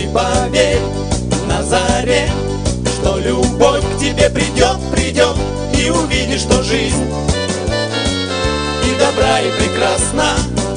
поверь на заре, что любовь к тебе придет, придет, и увидишь, что жизнь и добра, и прекрасна.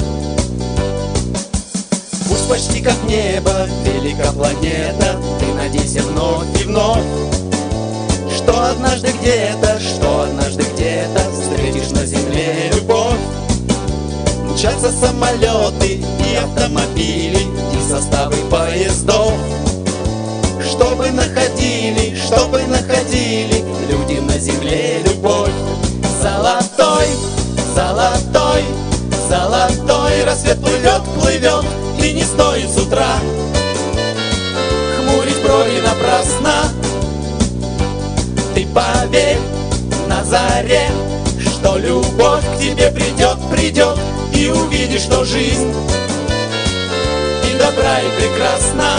Пусть почти как небо, велика планета, ты надейся вновь и вновь, что однажды где-то встретишь на земле любовь. Мчатся самолеты и автомобили, и составы поездов, чтобы находили люди на земле любовь. Золотой, золотой, золотой рассвет плывет, плывет, и не стоит с утра хмурить брови напрасно. Ты поверь на заре, что любовь к тебе придет, придет, и увидишь, что жизнь и добра, и прекрасна.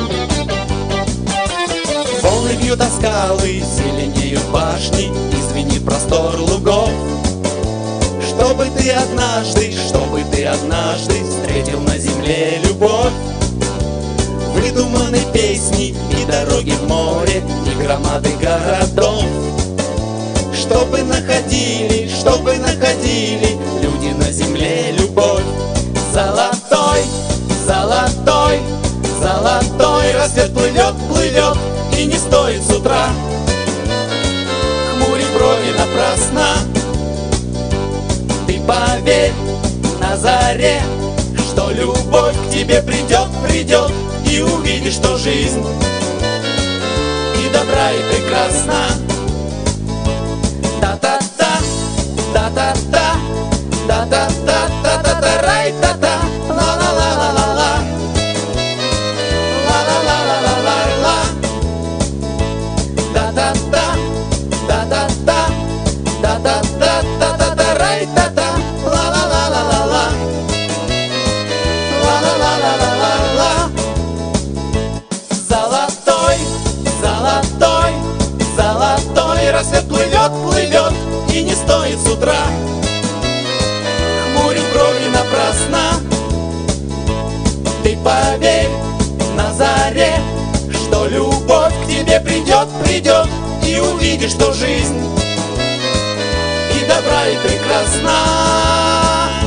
Волны бьют о скалы, зеленеют башни, и звенит простор лугов, чтобы ты однажды встретил на земле любовь. Выдуманы песни и дороги в море, и громады городов, чтобы находили люди на земле любовь. Золотой, золотой, золотой рассвет плывет, плывет, и не стоит с утра хмурить брови напрасно. Ты поверь на заре, что любовь к тебе придет, придет, и увидишь, что жизнь и добра, и прекрасна. Та-та-та, та-та-та, та-та-та, та-та-та, рай-та-та, ла-ла-ла-ла-ла-ла, ла-ла-ла-ла-ла-ла-ла, та-та-та, та-та-та, та-та-та, та-та-та, рай-та-та, ла-ла-ла-ла-ла-ла, ла-ла-ла-ла-ла-ла. Золотой, золотой, золотой рассвет плывет, плывет, и не стоит с утра хмурить брови напрасно. Ты поверь на заре, что любовь к тебе придет, придет, и увидишь, что жизнь и добра, и прекрасна.